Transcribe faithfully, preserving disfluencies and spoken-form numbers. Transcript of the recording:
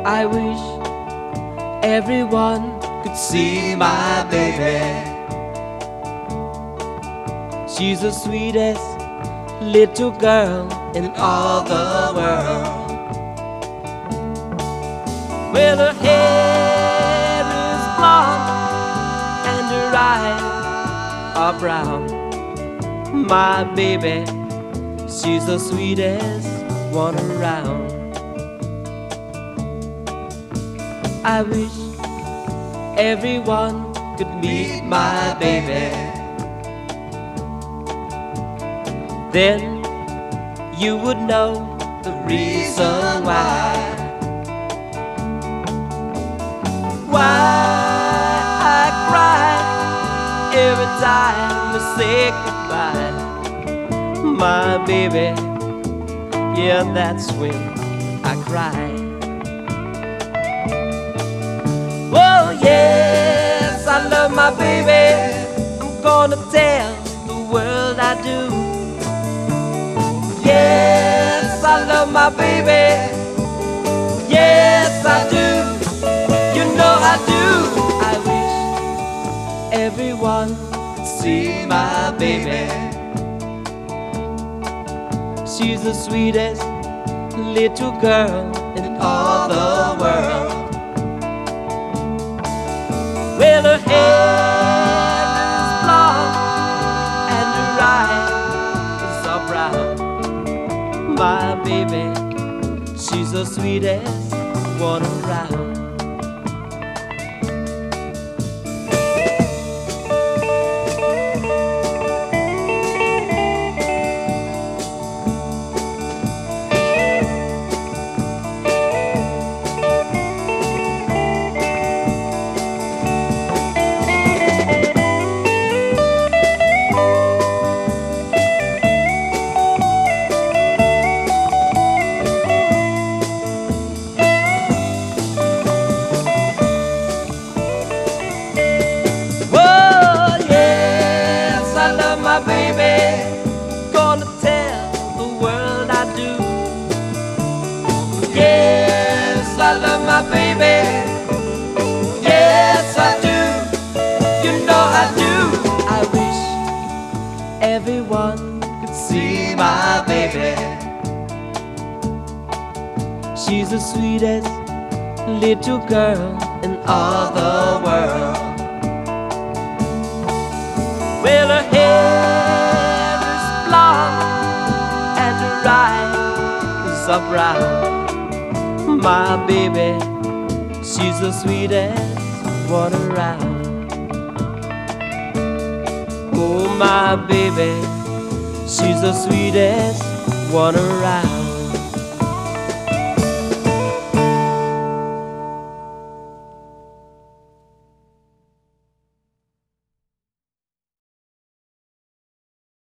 I wish everyone could see my baby. She's the sweetest little girl in all the world. Well, her hair is blonde and her eyes are brown. My baby, she's the sweetest one around. I wish everyone could meet my baby. Then you would know the reason why. Why I cry every time we say goodbye. My baby, yeah, that's when I cry. Oh yes, I love my baby. I'm gonna tell the world I do. Yes, I love my baby. Yes, I do. You know I do. I wish everyone could see my baby. She's the sweetest little girl in all the world. Well, her hair is blonde and her eyes are brown. My baby, she's the sweetest one around. My baby, gonna tell the world I do. Yes, I love my baby. Yes, I do. You know I do. I wish everyone could see my baby. She's the sweetest little girl in all the world. Well, her hair is blonde and her eyes are brown. My baby, she's the sweetest one around. Oh, my baby, she's the sweetest one around.